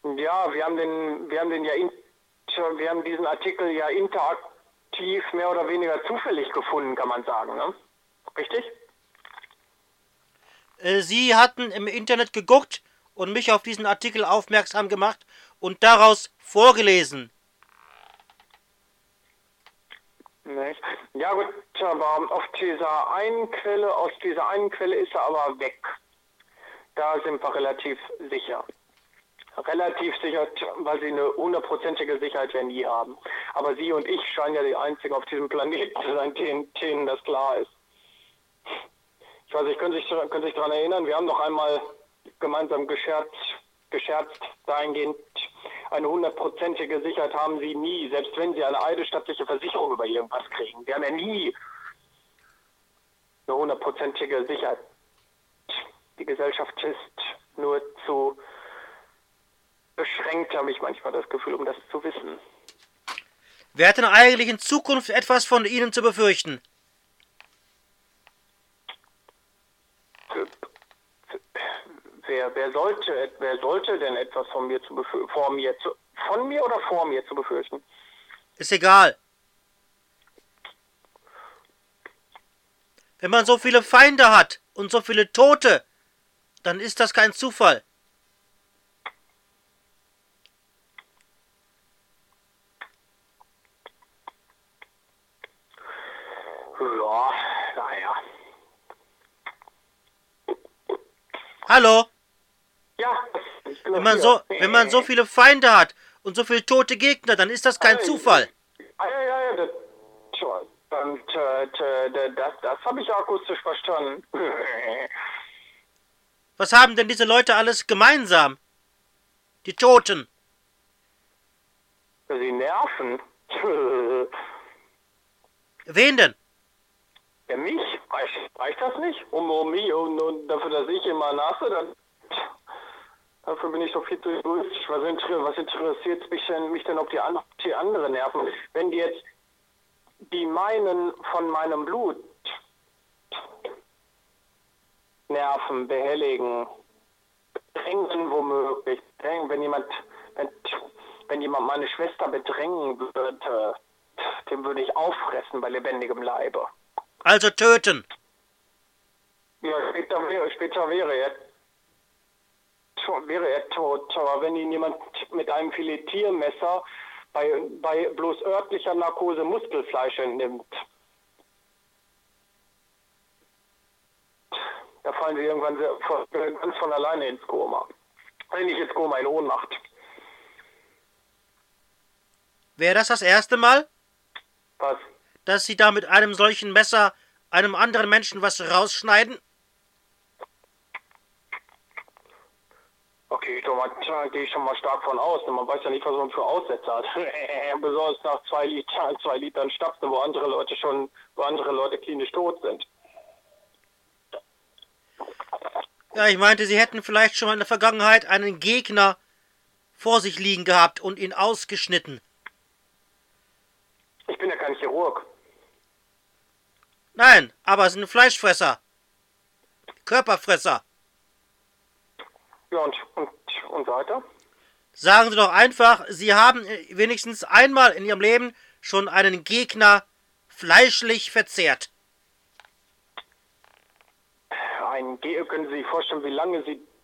Ja, wir haben diesen Artikel ja interaktiv mehr oder weniger zufällig gefunden, kann man sagen, ne? Richtig? Sie hatten im Internet geguckt und mich auf diesen Artikel aufmerksam gemacht und daraus vorgelesen. Nicht? Ja gut, aber aus dieser einen Quelle ist er aber weg. Da sind wir relativ sicher. Relativ sicher, weil sie eine hundertprozentige Sicherheit ja nie haben. Aber Sie und ich scheinen ja die Einzigen auf diesem Planeten zu sein, denen das klar ist. Ich weiß nicht, können Sie sich daran erinnern, wir haben doch einmal gemeinsam gescherzt dahingehend, eine hundertprozentige Sicherheit haben Sie nie, selbst wenn Sie eine eidesstattliche Versicherung über irgendwas kriegen. Wir haben ja nie eine hundertprozentige Sicherheit. Die Gesellschaft ist nur zu beschränkt, habe ich manchmal das Gefühl, um das zu wissen. Wer hat denn eigentlich in Zukunft etwas von Ihnen zu befürchten? Wer sollte denn etwas von mir zu befürchten? Ist egal. Wenn man so viele Feinde hat und so viele Tote, dann ist das kein Zufall. Ja, naja. Hallo? Ja, Wenn man so viele Feinde hat und so viele tote Gegner, dann ist das kein Zufall. Ja, das habe ich akustisch verstanden. Was haben denn diese Leute alles gemeinsam? Die Toten. Sie nerven. Wen denn? Ja, mich? Reicht das nicht? Um mich und dafür, dass ich immer nasse, dafür bin ich doch viel zu egoistisch. Was interessiert mich denn, ob die anderen nerven? Wenn die jetzt die meinen von meinem Blut nerven, behelligen, bedrängen womöglich, wenn jemand meine Schwester bedrängen würde, den würde ich auffressen bei lebendigem Leibe. Also töten. Ja, später wäre er tot, aber wenn ihn jemand mit einem Filetiermesser bei bloß örtlicher Narkose Muskelfleisch entnimmt, da fallen sie irgendwann ganz von alleine ins Koma. Also nicht ins Koma, in Ohnmacht. Wäre das erste Mal? Was? Dass Sie da mit einem solchen Messer einem anderen Menschen was rausschneiden? Okay, gehe ich schon mal stark von aus. Man weiß ja nicht, was man für Aussätze hat. Besonders nach 2 Litern Stapsen, wo andere Leute klinisch tot sind. Ja, ich meinte, Sie hätten vielleicht schon mal in der Vergangenheit einen Gegner vor sich liegen gehabt und ihn ausgeschnitten. Ich bin ja kein Chirurg. Nein, aber Sie sind Fleischfresser. Körperfresser. Ja, und weiter? Sagen Sie doch einfach, Sie haben wenigstens einmal in Ihrem Leben schon einen Gegner fleischlich verzehrt. Können Sie sich vorstellen, wie lange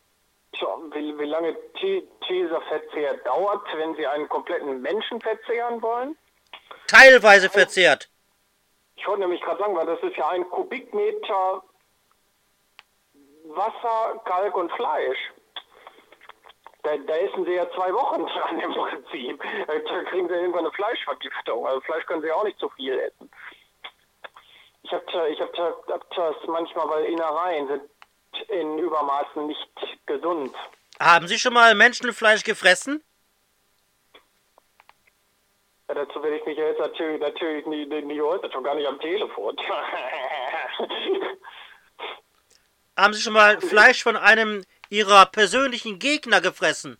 dieser Verzehr dauert, wenn Sie einen kompletten Menschen verzehren wollen? Teilweise verzehrt. Ich wollte nämlich gerade sagen, weil das ist ja 1 Kubikmeter Wasser, Kalk und Fleisch. Da essen Sie ja 2 Wochen dran im Prinzip. Da kriegen Sie irgendwann eine Fleischvergiftung. Also Fleisch können Sie auch nicht zu viel essen. Ich hab das manchmal, weil Innereien sind in Übermaßen nicht gesund. Haben Sie schon mal Menschenfleisch gefressen? Ja, dazu werde ich mich ja jetzt natürlich nie heute, schon gar nicht am Telefon. Haben Sie schon mal Fleisch von einem Ihrer persönlichen Gegner gefressen?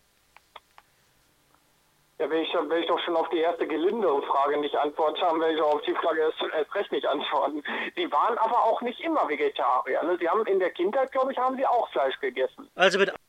Ja, wenn ich doch schon auf die erste gelindere Frage nicht antworten kann, werde ich auch auf die Frage erst recht nicht antworten. Sie waren aber auch nicht immer Vegetarier. Ne? Sie haben in der Kindheit, glaube ich, haben Sie auch Fleisch gegessen. Also mit